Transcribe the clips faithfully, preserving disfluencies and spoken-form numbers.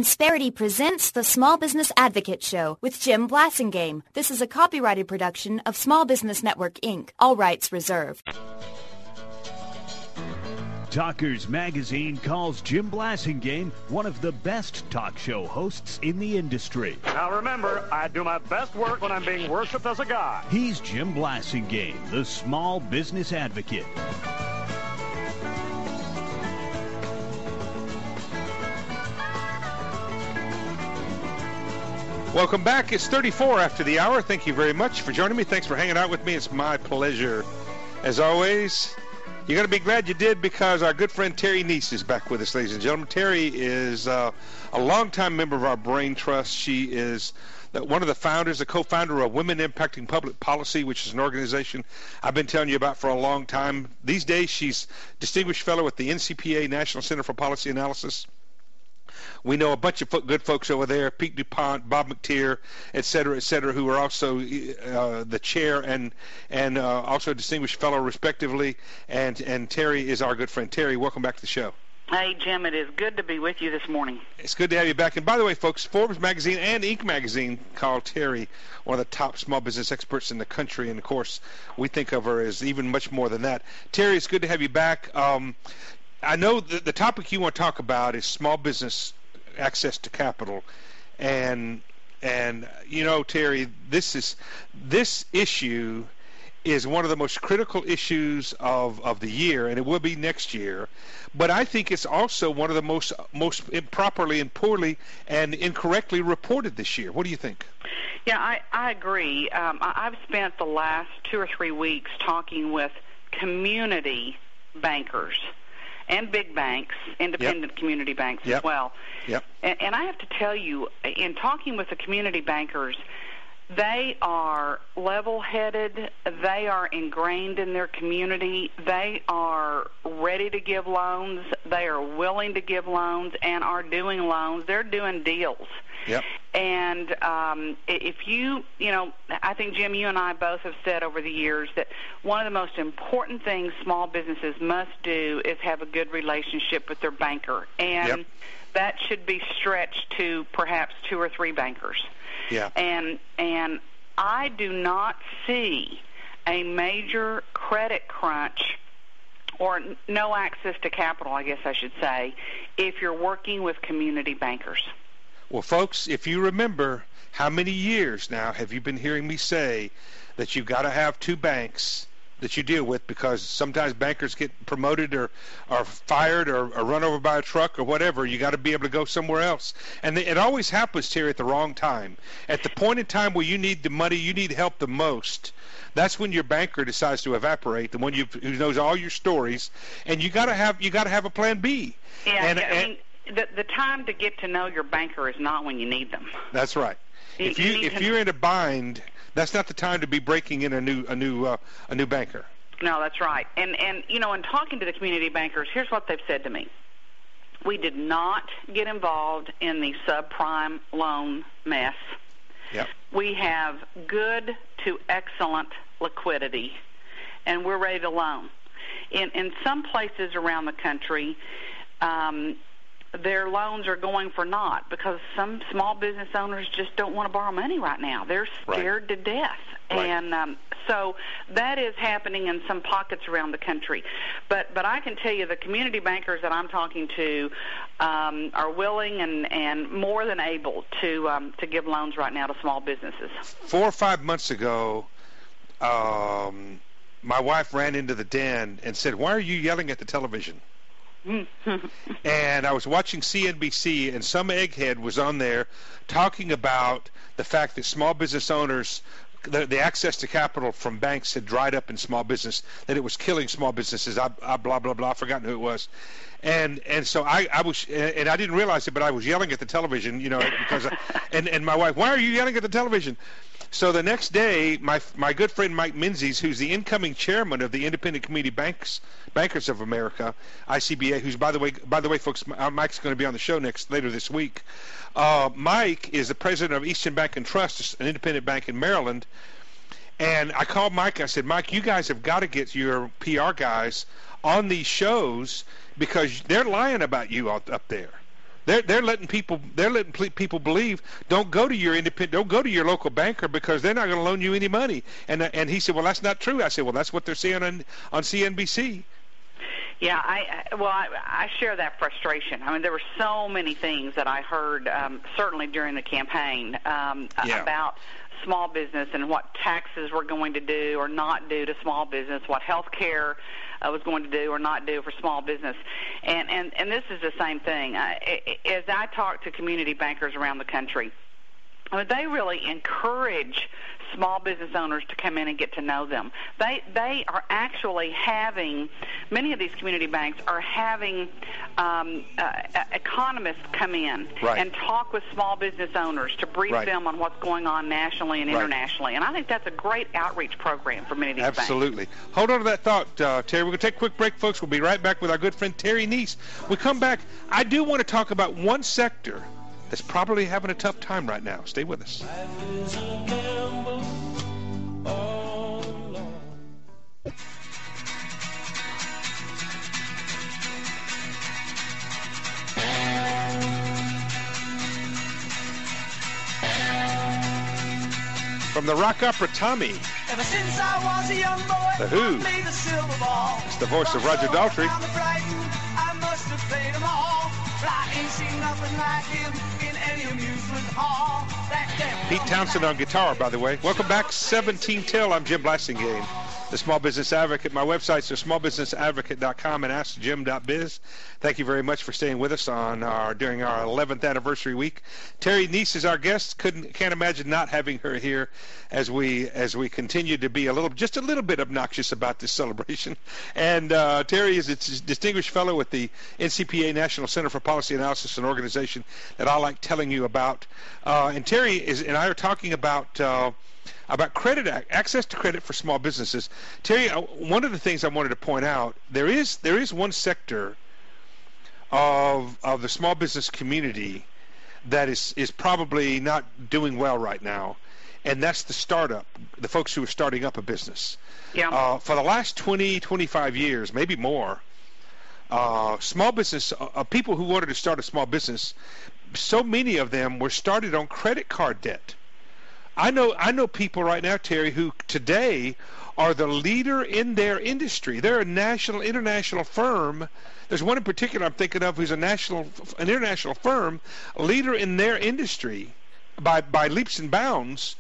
Insperity presents the Small Business Advocate Show with Jim Blasingame. This is a copyrighted production of Small Business Network, Incorporated. All rights reserved. Talkers Magazine calls Jim Blasingame one of the best talk show hosts in the industry. Now remember, I do my best work when I'm being worshipped as a guy. He's Jim Blasingame, the Small Business Advocate. Welcome back. It's thirty-four after the hour. Thank you very much for joining me. Thanks for hanging out with me. It's my pleasure. As always, you're going to be glad you did because our good friend Terry Neese is back with us, ladies and gentlemen. Terry is uh, a longtime member of our Brain Trust. She is one of the founders, the co-founder of Women Impacting Public Policy, which is an organization I've been telling you about for a long time. These days, she's Distinguished Fellow at the N C P A, National Center for Policy Analysis. We know a bunch of good folks over there, Pete DuPont, Bob McTeer, et cetera, et cetera, who are also uh, the chair and and uh, also a distinguished fellow, respectively. And and Terry is our good friend. Terry, welcome back to the show. Hey, Jim, it is good to be with you this morning. It's good to have you back. And by the way, folks, Forbes Magazine and Inc Magazine called Terry one of the top small business experts in the country. And, of course, we think of her as even much more than that. Terry, it's good to have you back. Um, I know the, the topic you want to talk about is small business access to capital, and and you know, Terry, this is this issue is one of the most critical issues of, of the year, and it will be next year. But I think it's also one of the most most improperly and poorly and incorrectly reported this year. What do you think? Yeah, I I agree. Um, I, I've spent the last two or three weeks talking with community bankers and big banks, independent yep. community banks yep. as well. Yep. And, and I have to tell you, in talking with the community bankers, they are level-headed, they are ingrained in their community, they are ready to give loans, they are willing to give loans and are doing loans. They're doing deals. Yep. And um, if you, you know, I think, Jim, you and I both have said over the years that one of the most important things small businesses must do is have a good relationship with their banker. And yep. that should be stretched to perhaps two or three bankers. Yeah. And and I do not see a major credit crunch or no access to capital, I guess I should say, if you're working with community bankers. Well, folks, if you remember, how many years now have you been hearing me say that you've got to have two banks that you deal with, because sometimes bankers get promoted or are fired or, or run over by a truck or whatever. You got to be able to go somewhere else. And it always happens, Terry, at the wrong time. At the point in time where you need the money, you need help the most, that's when your banker decides to evaporate, the one you who knows all your stories, and you got to have you got to have a plan B. Yeah, and, I and, mean, the the time to get to know your banker is not when you need them. That's right. You, if you, you if to, you're in a bind, that's not the time to be breaking in a new a new uh, a new banker. No, that's right. And and you know, in talking to the community bankers, here's what they've said to me. We did not get involved in the subprime loan mess. Yep. We have good to excellent liquidity, and we're ready to loan. In in some places around the country, um, their loans are going for naught because some small business owners just don't want to borrow money right now. They're scared right. to death. Right. And um, so that is happening in some pockets around the country. But but I can tell you the community bankers that I'm talking to um, are willing and, and more than able to um, to give loans right now to small businesses. Four or five months ago, um, my wife ran into the den and said, "Why are you yelling at the television?" And I was watching C N B C, and some egghead was on there talking about the fact that small business owners, the, the access to capital from banks had dried up in small business, that it was killing small businesses. I, I blah blah blah. I've forgotten who it was, and and so I, I was, and I didn't realize it, but I was yelling at the television, you know, because, I, and and my wife, "Why are you yelling at the television?" So the next day, my my good friend Mike Menzies, who's the incoming chairman of the Independent Community Banks Bankers of America, I C B A, who's by the way by the way, folks, Mike's going to be on the show next later this week. Uh, Mike is the president of Eastern Bank and Trust, an independent bank in Maryland. And I called Mike. I said, "Mike, you guys have got to get your P R guys on these shows because they're lying about you up there. They're they're letting people they're letting people believe don't go to your independent don't go to your local banker because they're not going to loan you any money. And and he said, well, that's not true. I said, well, that's what they're saying on on C N B C. Yeah, I well, I, I share that frustration. I mean, there were so many things that I heard, um, certainly during the campaign, um, yeah. about small business and what taxes were going to do or not do to small business, what health care uh, was going to do or not do for small business. And, and, and this is the same thing. Uh, as I talk to community bankers around the country, I mean, they really encourage small business owners to come in and get to know them. They they are actually having, many of these community banks are having um, uh, economists come in right. and talk with small business owners to brief right. them on what's going on nationally and right. internationally. And I think that's a great outreach program for many of these Absolutely. banks. Absolutely. Hold on to that thought, uh, Terry. We're going to take a quick break, folks. We'll be right back with our good friend Terry Neese. We come back. I do want to talk about one sector that's probably having a tough time right now. Stay with us. From the rock opera Tommy, Ever since I was a young boy, The Who. played the silver ball. It's the voice of Roger Daltrey. I must have played them all, but I ain't seen nothing like him in any amusement hall. That damn Pete Townsend on guitar, by the way. Welcome back, seventeen till. I'm Jim Blasingame, the Small Business Advocate. My website's small business advocate dot com and ask jim dot biz. Thank you very much for staying with us on our during our eleventh anniversary week. Terry Neese is our guest. Couldn't can't imagine not having her here as we as we continue to be a little just a little bit obnoxious about this celebration. And uh, Terry is a distinguished fellow with the N C P A National Center for Policy Analysis, an organization that I like telling you about. Uh, and Terry is and I are talking about. Uh, about credit, access to credit for small businesses. Terry, one of the things I wanted to point out, there is there is one sector of of the small business community that is is probably not doing well right now, and that's the startup, the folks who are starting up a business. Yeah. Uh, for the last twenty, twenty-five years, maybe more, uh, small business, uh, people who wanted to start a small business, so many of them were started on credit card debt. I know I know people right now, Terry, who today are the leader in their industry. They're a national, international firm. There's one in particular I'm thinking of who's a national, an international firm, a leader in their industry by by leaps and bounds.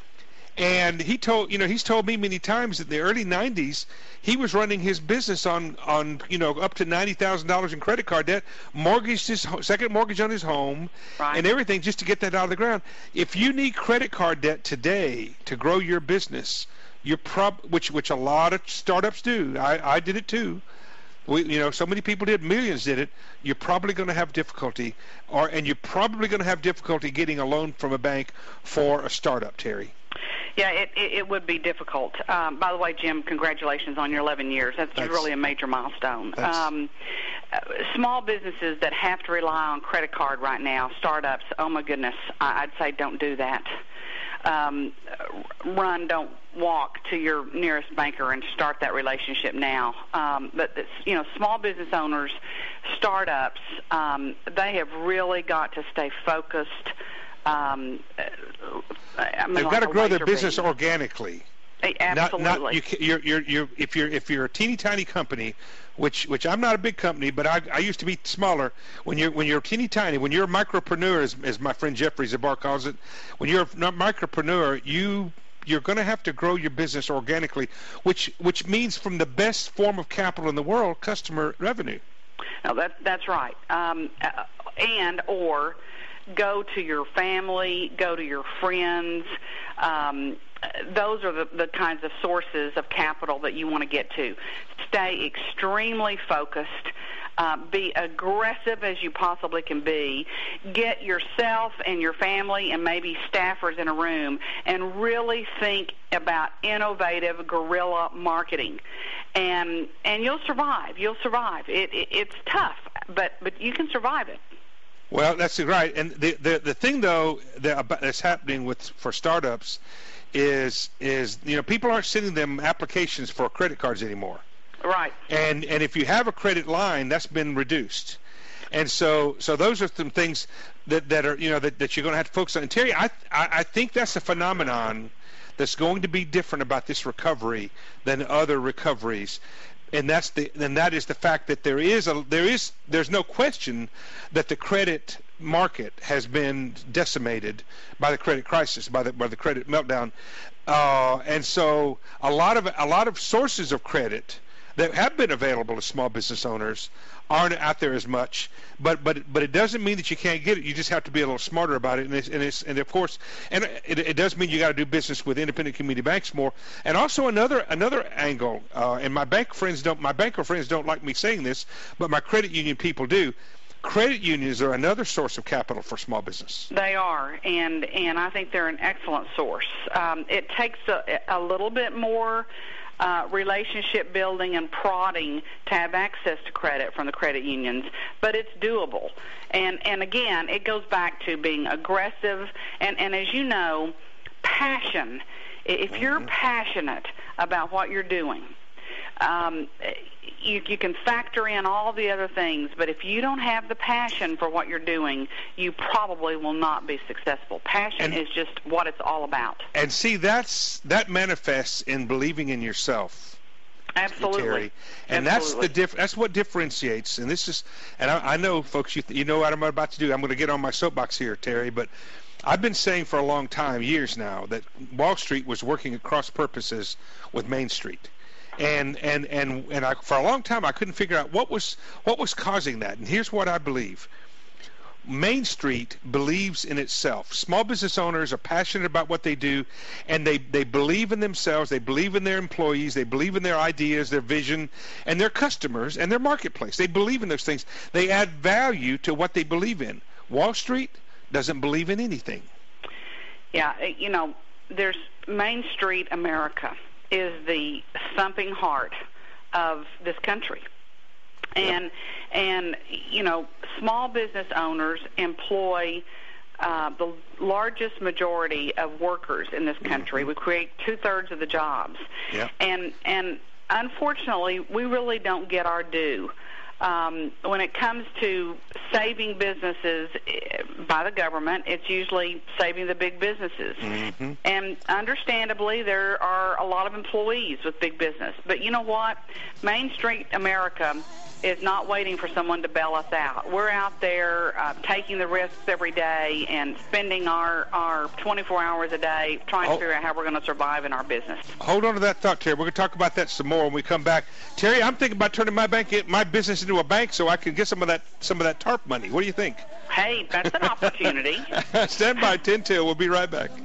And he told, you know, he's told me many times that in the early nineties, he was running his business on, on you know, up to ninety thousand dollars in credit card debt, mortgaged his second mortgage on his home, right. and everything just to get that out of the ground. If you need credit card debt today to grow your business, you're prob which which a lot of startups do. I, I did it too. We, you know, so many people did, millions did it. You're probably going to have difficulty, or and you're probably going to have difficulty getting a loan from a bank for a startup, Terry. Yeah, it, it, it would be difficult. Um, by the way, Jim, congratulations on your eleven years. That's Thanks. really a major milestone. Thanks. Um, uh, small businesses that have to rely on credit card right now, startups, oh my goodness, I, I'd say don't do that. Um, run, don't walk to your nearest banker and start that relationship now. Um, but, it's, you know, small business owners, startups, um, they have really got to stay focused. Um, I mean, They've like got to a grow their laser business beam. organically. Absolutely. Not, not, you, you're, you're, you're, if you're if you're a teeny tiny company, which which I'm not a big company, but I, I used to be smaller. When you're when you're teeny tiny, when you're a micropreneur, as, as my friend Jeffrey Zabar calls it, when you're a micropreneur, you you're going to have to grow your business organically, which which means from the best form of capital in the world, customer revenue. No, that that's right. Um, and or go to your family, go to your friends. Um, those are the, the kinds of sources of capital that you want to get to. Stay extremely focused. Uh, be aggressive as you possibly can be. Get yourself and your family and maybe staffers in a room and really think about innovative guerrilla marketing. And and you'll survive. You'll survive. It, it, it's tough, but but you can survive it. Well, that's right. And the the, the thing though that, that's happening with for startups is is you know people aren't sending them applications for credit cards anymore. Right. And and if you have a credit line, that's been reduced. And so, so those are some things that, that are, you know, that, that you're going to have to focus on. And Terry, I, I, I think that's a phenomenon that's going to be different about this recovery than other recoveries. And that's the, and that is the fact that there is a, there is, there's no question that the credit market has been decimated by the credit crisis, by the, by the credit meltdown. Uh, and so a lot of, a lot of sources of credit that have been available to small business owners aren't out there as much, but but but it doesn't mean that you can't get it. You just have to be a little smarter about it, and it's, and, it's, and of course, and it, it does mean you got to do business with independent community banks more. And also another another angle, uh, and my bank friends don't, my banker friends don't like me saying this, but my credit union people do. Credit unions are another source of capital for small business. They are, and and I think they're an excellent source. Um, it takes a, a little bit more Uh, relationship building and prodding to have access to credit from the credit unions, but it's doable. And and again, it goes back to being aggressive, and, and as you know, passion. If you're passionate about what you're doing, um, you, you can factor in all the other things, but if you don't have the passion for what you're doing, you probably will not be successful. Passion and, is just what it's all about. And see, that's that manifests in believing in yourself. Absolutely. Terry. And Absolutely. that's the diff- that's what differentiates. And this is, and I, I know, folks, you, you know what I'm about to do. I'm going to get on my soapbox here, Terry, but I've been saying for a long time, years now, that Wall Street was working at cross purposes with Main Street. And and and and I, for a long time, I couldn't figure out what was what was causing that. And here's what I believe: Main Street believes in itself. Small business owners are passionate about what they do, and they they believe in themselves. They believe in their employees. They believe in their ideas, their vision, and their customers and their marketplace. They believe in those things. They add value to what they believe in. Wall Street doesn't believe in anything. Yeah, you know, there's Main Street America is the thumping heart of this country. And, yep. and you know, small business owners employ uh, the largest majority of workers in this country. Mm-hmm. We create two-thirds of the jobs. Yep. And, and unfortunately, we really don't get our due. Um, when it comes to saving businesses by the government, it's usually saving the big businesses. Mm-hmm. And understandably, there are a lot of employees with big business. But you know what? Main Street America is not waiting for someone to bail us out. We're out there uh, taking the risks every day and spending our, our twenty-four hours a day trying oh. to figure out how we're going to survive in our business. Hold on to that thought, Terry. We're going to talk about that some more when we come back. Terry, I'm thinking about turning my bank, my business into a bank so I can get some of that some of that TARP money. What do you think? Hey, that's an opportunity. Stand by, ten till. We'll be right back.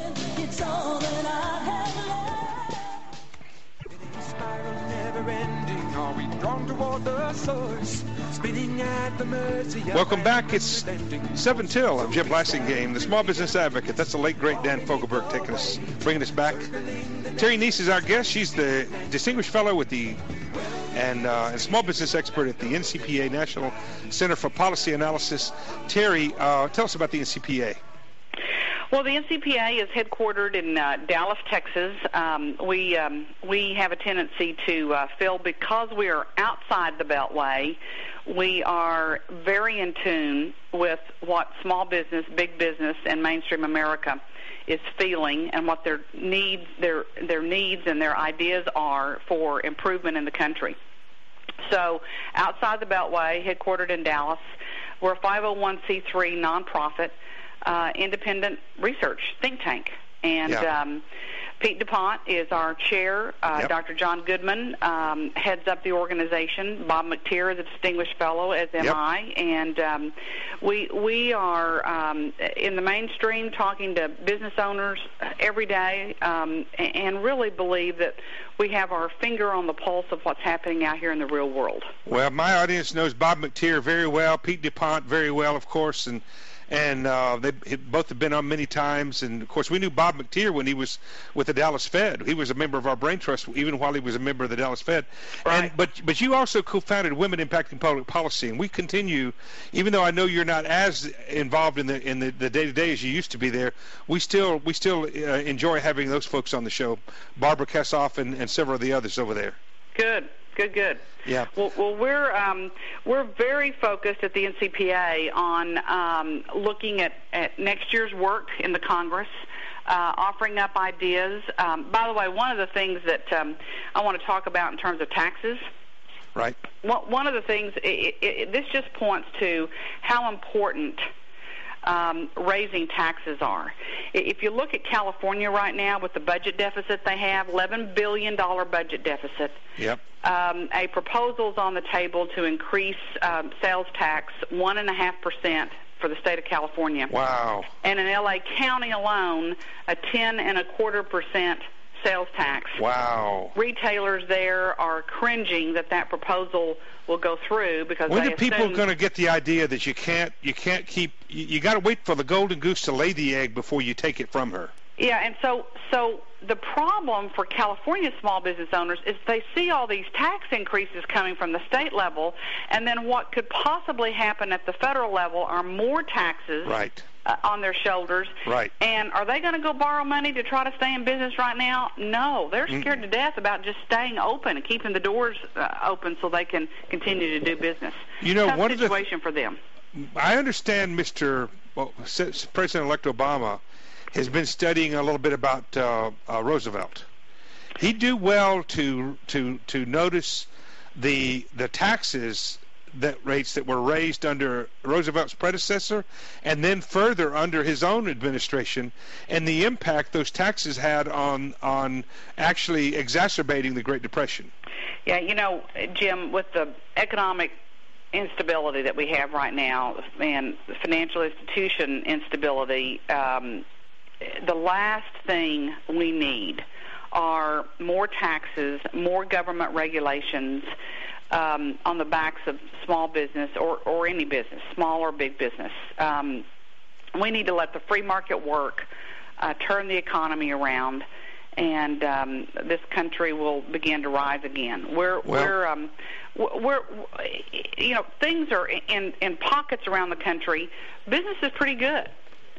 Welcome back. It's seven till. I'm Jim Blasingame, the Small Business Advocate. That's the late, great Dan Fogelberg taking us, bringing us back. Terry Neese is our guest. She's the Distinguished Fellow with the and, uh, and Small Business Expert at the N C P A, National Center for Policy Analysis. Terry, uh, tell us about the N C P A. Well, the N C P A is headquartered in uh, Dallas, Texas. Um, we um, we have a tendency to uh, feel, because we are outside the Beltway, we are very in tune with what small business, big business, and mainstream America is feeling, and what their needs, their their needs, and their ideas are for improvement in the country. So, outside the Beltway, headquartered in Dallas, we're a five oh one c three nonprofit. Uh, independent research think tank. And yeah. um, Pete DuPont is our chair. Uh, yep. Doctor John Goodman um, heads up the organization. Bob McTeer is a distinguished fellow, as am yep. I. And um, we we are um, in the mainstream talking to business owners every day, um, and really believe that we have our finger on the pulse of what's happening out here in the real world. Well, my audience knows Bob McTeer very well, Pete DuPont very well, of course, and And uh, they both have been on many times. And, of course, we knew Bob McTeer when he was with the Dallas Fed. He was a member of our Brain Trust even while he was a member of the Dallas Fed. Right. And, but but you also co-founded Women Impacting Public Policy. And we continue, even though I know you're not as involved in the in the, the day-to-day as you used to be there, we still we still uh, enjoy having those folks on the show, Barbara Kessoff and, and several of the others over there. Good. Good, good. Yeah. Well, well we're um, we're very focused at the N C P A on um, looking at, at next year's work in the Congress, uh, offering up ideas. Um, by the way, one of the things that um, I want to talk about in terms of taxes. Right. One of the things, it, it, this just points to how important um, raising taxes are. If you look at California right now with the budget deficit they have, eleven billion dollars budget deficit. Yep. Um, a proposal's on the table to increase um, sales tax one and a half percent for the state of California. Wow. And in L A County alone, a ten and a quarter percent sales tax. Wow. Retailers there are cringing that that proposal will go through because when they are people assume... going to get the idea that you can't you can't keep you, you got to wait for the golden goose to lay the egg before you take it from her? Yeah, and so so the problem for California small business owners is they see all these tax increases coming from the state level, and then what could possibly happen at the federal level are more taxes. Right. Uh, on their shoulders. Right. And are they going to go borrow money to try to stay in business right now? No. They're scared mm. to death about just staying open and keeping the doors uh, open so they can continue to do business. You know, Tough one of the situation for them. I understand Mister Well, President-elect Obama has been studying a little bit about uh, uh, Roosevelt. He'd do well to to to notice the the taxes that rates that were raised under Roosevelt's predecessor and then further under his own administration, and the impact those taxes had on on actually exacerbating the Great Depression. Yeah, you know, Jim, with the economic instability that we have right now and the financial institution instability, um, the last thing we need are more taxes, more government regulations, Um, on the backs of small business or, or any business, small or big business. Um, we need to let the free market work, uh, turn the economy around, and um, this country will begin to rise again. We're, well, we're, um, we're, you know, things are in, in pockets around the country. Business is pretty good.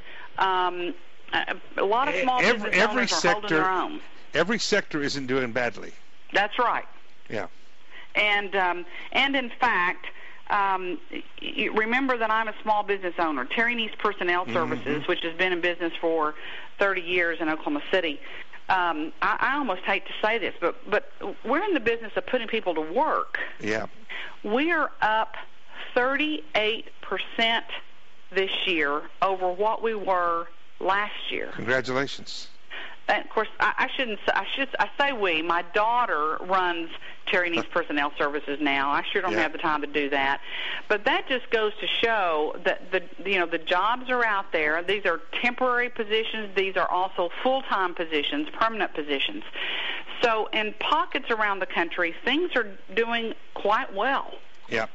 Um, a lot of small every, business every owners are sector, holding their own. Every sector isn't doing badly. That's right. Yeah. And um, and in fact, um, you remember that I'm a small business owner. Terry Neese Personnel Services, mm-hmm. which has been in business for thirty years in Oklahoma City. Um, I, I almost hate to say this, but but we're in the business of putting people to work. Yeah. We are up thirty-eight percent this year over what we were last year. Congratulations. And of course, I, I shouldn't. I should. I say we. My daughter runs Terry Neese Personnel Services now. I sure don't yeah. have the time to do that. But that just goes to show that the you know the jobs are out there. These are temporary positions. These are also full-time positions, permanent positions. So in pockets around the country, things are doing quite well. Yeah.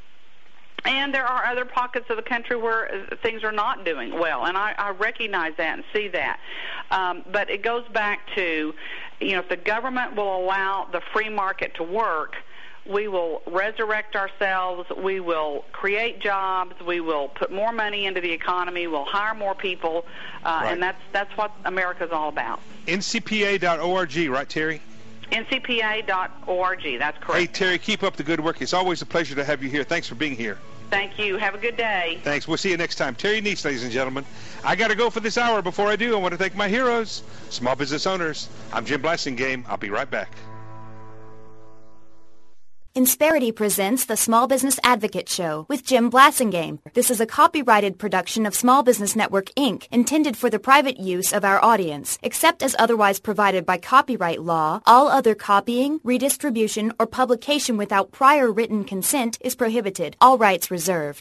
And there are other pockets of the country where things are not doing well, and I, I recognize that and see that. Um, but it goes back to, you know, if the government will allow the free market to work, we will resurrect ourselves, we will create jobs, we will put more money into the economy, we'll hire more people, uh, right. and that's that's what America's all about. N C P A dot org, right, Terry? N C P A dot org, that's correct. Hey, Terry, keep up the good work. It's always a pleasure to have you here. Thanks for being here. Thank you. Have a good day. Thanks. We'll see you next time. Terry Neese, ladies and gentlemen. I got to go for this hour. Before I do, I want to thank my heroes, small business owners. I'm Jim Blasingame. I'll be right back. Insperity presents the Small Business Advocate Show with Jim Blasingame. This is a copyrighted production of Small Business Network, Incorporated, intended for the private use of our audience. Except as otherwise provided by copyright law, all other copying, redistribution, or publication without prior written consent is prohibited. All rights reserved.